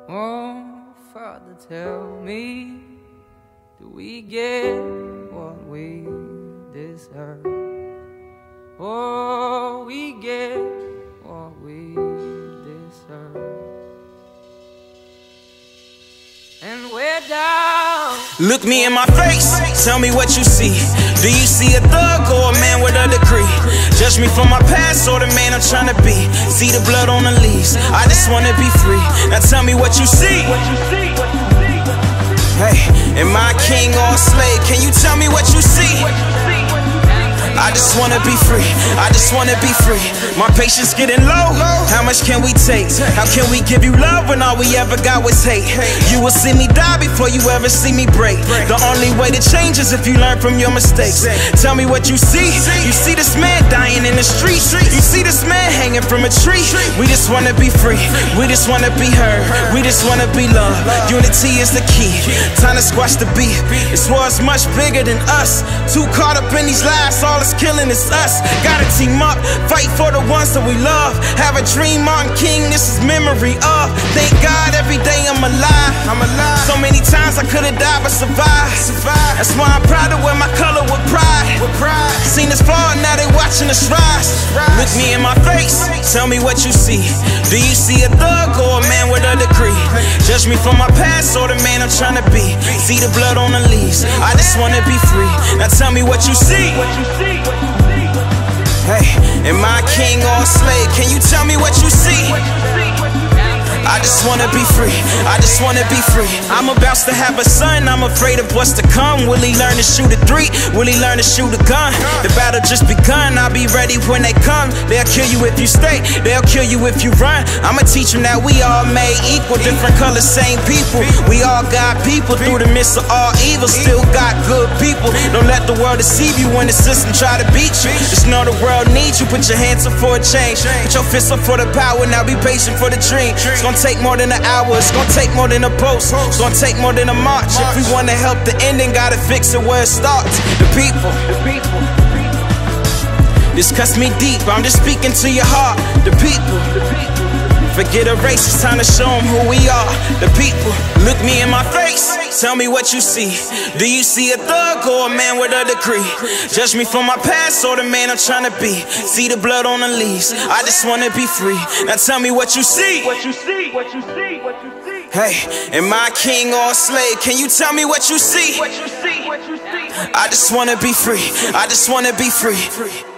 Oh, Father, tell me, do we get what we deserve? Oh, we get what we deserve. And we're down. Look me in my face, tell me what you see. Do you see a thug or a man with a degree? Judge me from my past or the man I'm trying to be. See the blood on the leaves, I just wanna be free. Now tell me what you see. Hey, am I a king or a slave? Can you tell me what you see? I just wanna be free, I just wanna be free. My patience getting low, how much can we take? How can we give you love when all we ever got was hate? You will see me die before you ever see me break. The only way to change is if you learn from your mistakes. Tell me what you see. You see this man dying in the street. You see this man hanging from a tree. We just wanna be free, we just wanna be heard. We just wanna be loved, unity is the key. Time to squash the beef, this war is much bigger than us. Too caught up in these lies, all it's killing is us. Gotta team up, fight for the ones that we love. Have a dream, Martin King, this is memory of. Thank God every day I'm alive. So many times I could've died but survived. That's why I'm proud to wear my color with pride. Seen us fall, now they watching us rise. Look me in my face, tell me what you see. Do you see a thug or a man with a degree? Judge me from my past or the man I'm trying to be. See the blood on the leaves, I just wanna be free. Now tell me what you see. Hey, am I a king or a slave? Can you tell me what you see? I just wanna be free, I just wanna be free. I'm about to have a son, I'm afraid of what's to come. Will he learn to shoot a 3? Will he learn to shoot a gun? The battle just begun, I'll be ready when they come. They'll kill you if you stay, they'll kill you if you run. I'ma teach them that we all made equal. Different colors, same people. We all got people through the midst of all evil. Still got good people. Don't let the world deceive you when the system try to beat you. Just know the world needs you, put your hands up for a change. Put your fists up for the power, now be patient for the dream. It's gonna take more than an hour, it's gonna take more than a post. It's gonna take more than a march. If we wanna help the ending, gotta fix it where it starts. The people. This cuts me deep, I'm just speaking to your heart. The people. Forget a race, it's time to show them who we are. The people. Look me in my face, tell me what you see. Do you see a thug or a man with a degree? Judge me from my past or the man I'm trying to be. See the blood on the leaves, I just wanna be free. Now tell me what you see. Hey, am I a king or a slave? Can you tell me what you see? I just wanna be free, I just wanna be free.